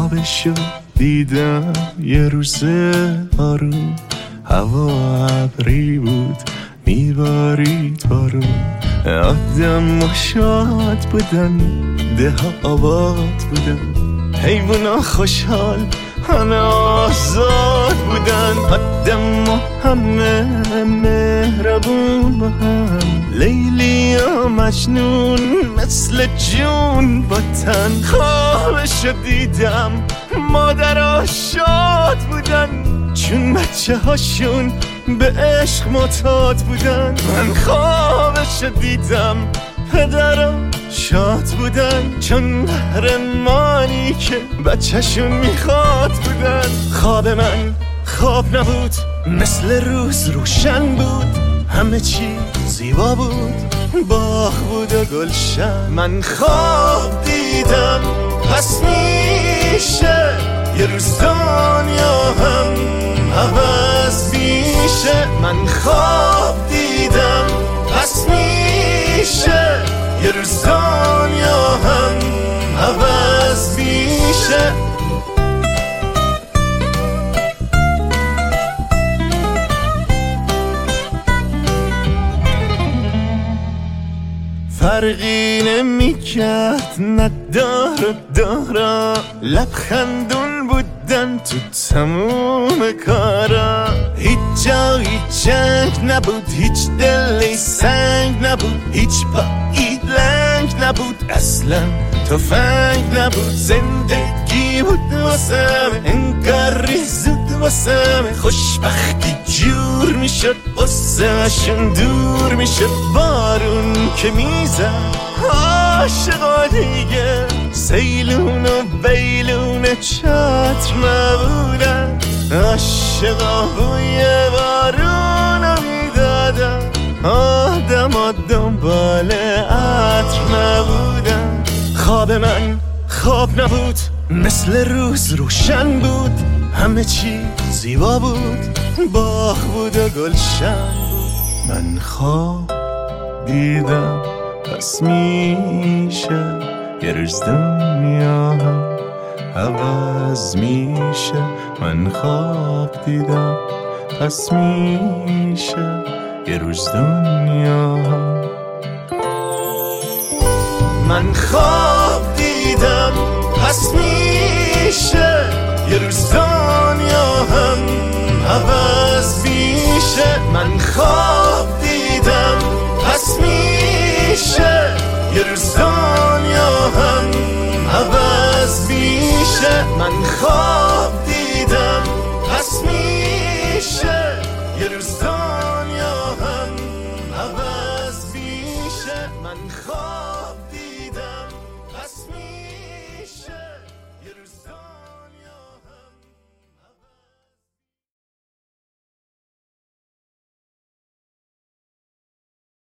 خوابشو دیدم یه روز آروم، هوا ابری بود میبارید بارون، آدم شاد بودن، ده ها آباد بودن، حیوونا خوشحال همه آزاد بودن، آدم همه مهربون با هم، لیلی و مجنون مثل جون با تن. خوابشو دیدم مادرها شاد بودن، چون بچه هاشون به عشق معتاد بودن. من خوابشو دیدم پدرها شاد بودن، چون قهرمانی که بچه‌شون میخواد بودن. خواب من خواب نبود، مثل روز روشن بود، همه چی زیبا بود، باغ بود و گلشن. من خواب دیدم پس میشه یه روز دنیا هم عوض میشه. من خواب دیدم پس میشه یه روز دنیا هم عوض میشه. فرقی نمیکرد ندار و دارا، لبخندون بودن تو تموم کارا. هیچ جا هیچ جنگ نبود، هیچ دلی سنگ نبود، هیچ پایی لنگ نبود، اصلا تفنگ نبود. زندگی بود واسم انگار زود واسم، خوشبختی جور میشد واسمشون دور میشد. بارون که میزد عاشقا دیگه، سیلون و بیلون چتر نبودن، عاشقا بوی بارون میدادن، آدم دنبال عطر نبودن. خواب من خواب نبود، مثل روز روشن بود، همه چی زیبا بود، باغ بود و گلشن. من خواب دیدم پس میشه یه روز دنیا هم عوض میشه. من خواب دیدم پس میشه یه روز دنیا هم. من خواب دیدم پس میشه یه روز دنیا هم عوض میشه. من خواب دیدم پس میشه یه روز دنیا هم عوض میشه. من خواب دیدم پس میشه یه روز